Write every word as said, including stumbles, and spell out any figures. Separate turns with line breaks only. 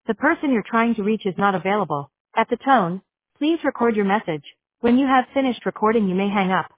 The person you're trying to reach is not available. At the tone, please record your message. When you have finished recording, you may hang up.